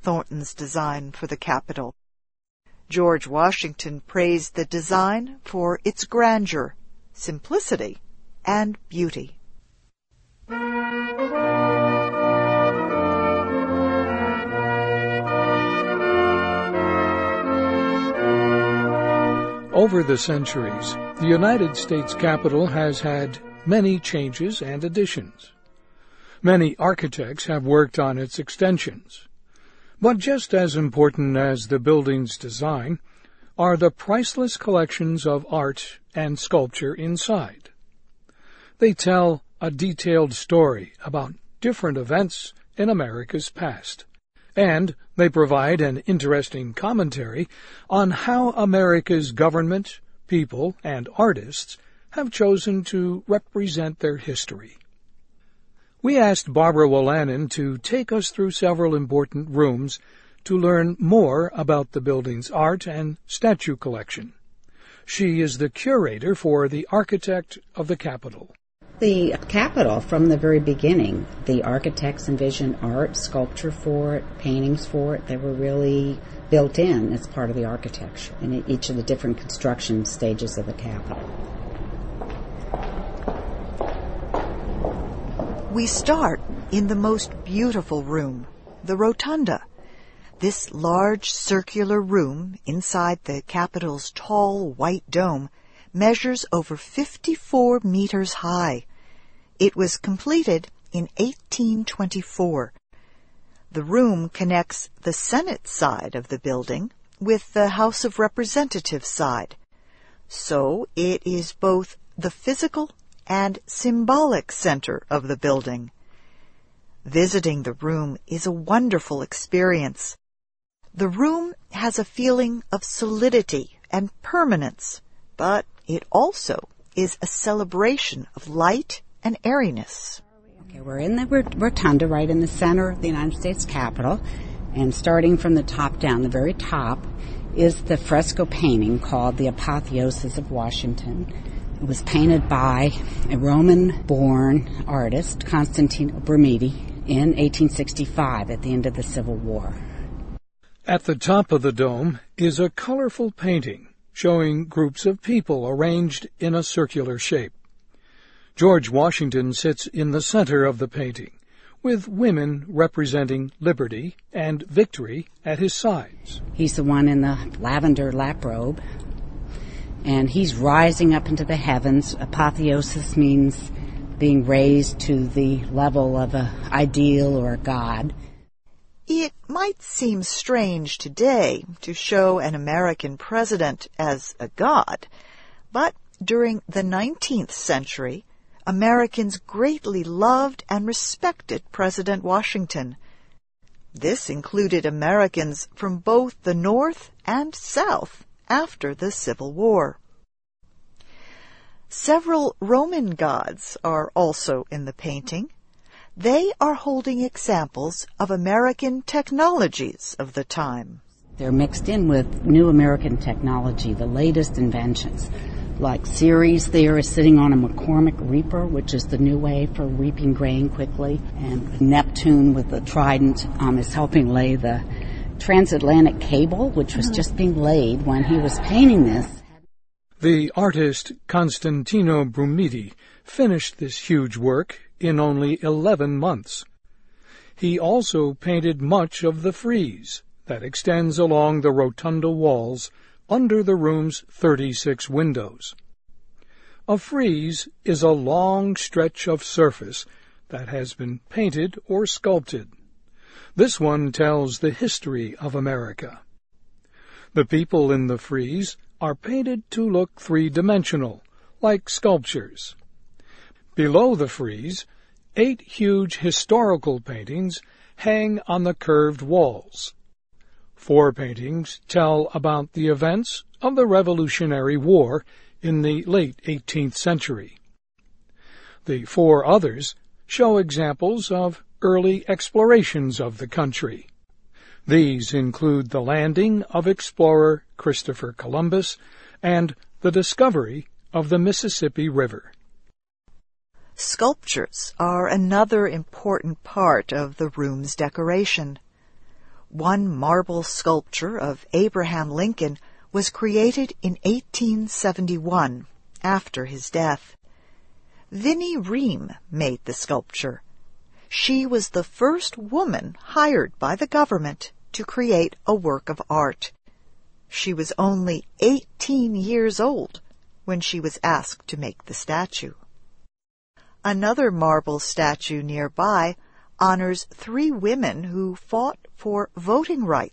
Thornton's design for the Capitol. George Washington praised the design for its grandeur, simplicity, and beauty. Over the centuries, the United States Capitol has had many changes and additions. Many architects have worked on its extensions. But just as important as the building's design are the priceless collections of art and sculpture inside. They tell a detailed story about different events in America's past, and they provide an interesting commentary on how America's government, people, and artists have chosen to represent their history. We asked Barbara Wolanin to take us through several important rooms to learn more about the building's art and statue collection. She is the curator for the Architect of the Capitol. The Capitol, from the very beginning, the architects envisioned art, sculpture for it, paintings for it. They were really built in as part of the architecture in each of the different construction stages of the Capitol. We start in the most beautiful room, the Rotunda. This large circular room inside the Capitol's tall white dome measures over 54 meters high. It was completed in 1824. The room connects the Senate side of the building with the House of Representatives side. So it is both the physical and symbolic center of the building. Visiting the room is a wonderful experience. The room has a feeling of solidity and permanence, but it also is a celebration of light and airiness. Okay, we're in the rotunda right in the center of the United States Capitol, and starting from the top down, the very top, is the fresco painting called The Apotheosis of Washington. It was painted by a Roman-born artist, Constantino Brumidi, in 1865 at the end of the Civil War. At the top of the dome is a colorful painting showing groups of people arranged in a circular shape. George Washington sits in the center of the painting, with women representing liberty and victory at his sides. He's the one in the lavender lap robe, and he's rising up into the heavens. Apotheosis means being raised to the level of an ideal or a god. It might seem strange today to show an American president as a god, but during the 19th century, Americans greatly loved and respected President Washington. This included Americans from both the North and South after the Civil War. Several Roman gods are also in the painting. They are holding examples of American technologies of the time. They're mixed in with new American technology, the latest inventions. Like Ceres there is sitting on a McCormick reaper, which is the new way for reaping grain quickly. And Neptune with the trident is helping lay the transatlantic cable, which was just being laid when he was painting this. The artist Constantino Brumidi finished this huge work in only 11 months. He also painted much of the frieze that extends along the rotunda walls under the room's 36 windows. A frieze is a long stretch of surface that has been painted or sculpted. This one tells the history of America. The people in the frieze are painted to look three-dimensional, like sculptures. Below the frieze, 8 huge historical paintings hang on the curved walls. 4 paintings tell about the events of the Revolutionary War in the late 18th century. The 4 others show examples of early explorations of the country. These include the landing of explorer Christopher Columbus and the discovery of the Mississippi River. Sculptures are another important part of the room's decoration. One marble sculpture of Abraham Lincoln was created in 1871, after his death. Vinnie Ream made the sculpture. She was the first woman hired by the government to create a work of art. She was only 18 years old when she was asked to make the statue. Another marble statue nearby honors 3 women who fought for voting rights